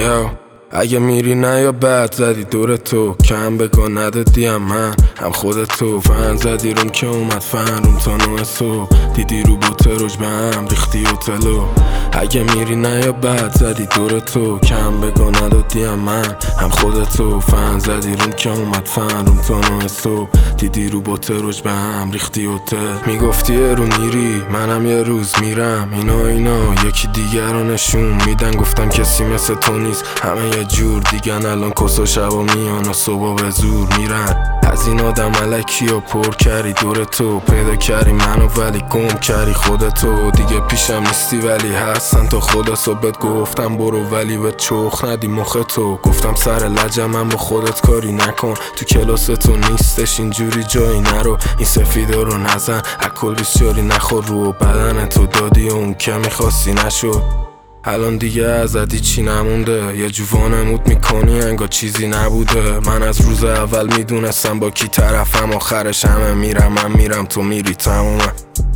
یا اگه میری نه یا بد زدی دور تو، کم بگو ندادیم من هم خودتو. فن زدی روم که اومد فن روم تا 9 صبح، دیدی رو بوته روش به هم ریختی هتلو. اگه میری نه یا بد زدی دور تو، کم بگو ندادیم من هم خودتو. فن زدی روم که اومد فن روم تا 9 صبح، دیدی رو بوته روش به هم ریختی هتل. میگفتی رو میری منم یه روز میرم، اینا یکی دیگر رو نشون میدن. گفتم کسی مثل تو نیست، همه یه جور دیگن. الان کس و شبا میان و صبح به زور میرن. از این آدم علکی و پر کردی دور تو، پیدا کردی منو ولی گم کردی خودتو. دیگه پیشم نیستی ولی هستن تا خدا صبحت. گفتم برو ولی به چخ ندی مخ تو. گفتم سر لجمم با خودت کاری نکن، تو کلاس تو نیستش اینجوری جایی نرو. این سفیده رو نزن اکل بیسیاری نخور، رو بدن تو دادی و اون که میخواستی نشد. الان دیگه ازت چی نمونده، یه جوانمود میکنی انگار چیزی نبوده. من از روز اول میدونستم با کی طرفم، آخرش همه میرم من میرم تو میری تمومه.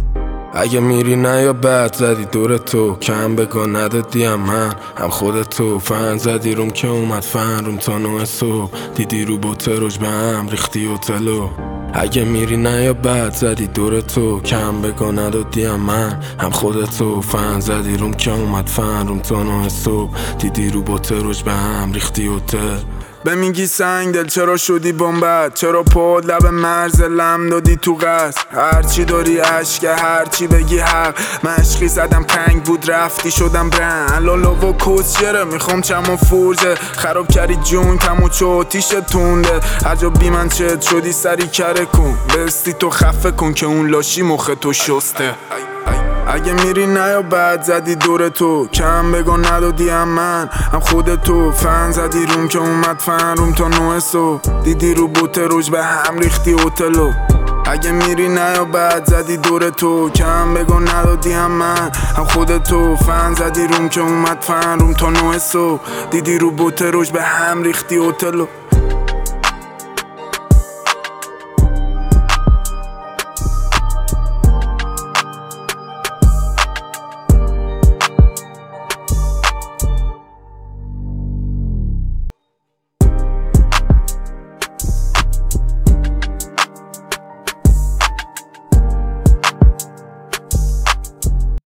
اگه میری نه یا بد زدی دور تو، کم بگو ندادیم من هم خودتو. فن زدی روم که اومد فن روم تا 9 صبح، دیدی رو بوته روش به هم ریختی هتلو. اگه میری نه یا بد زدی دور تو، کم بگو ندادیم من هم خودتو. فن زدی روم که اومد فن روم تا 9 صبح، دیدی رو بوته روش به هم ریختی هتل. به میگی سنگ دل چرا شدی بمبد، چرا پاد لب مرز لم دادی تو قصد. هرچی داری عشقه هرچی بگی حق، مشقی زدم پنگ بود رفتی شدم برن. لالا و کس چره میخوام چم و فورزه، خراب کردی جون کم و چوتیش تونده. عجب بی من چت شدی سری کره کن، بستی تو خفه کن که اون لاشی مخ تو شسته. اگه میری نه یا بد زدی دور تو، کم بگو ندادیم من هم خودتو. فن زدی روم که اومد فن روم تا 9 صبح، دیدی رو بوته روش به هم ریختی هتلو. اگه میری نه یا بد زدی دور تو، کم بگو ندادیم من هم خودتو. فن زدی روم که اومد فن روم تا 9 صبح، دیدی رو بوته روش به هم ریختی هتلو.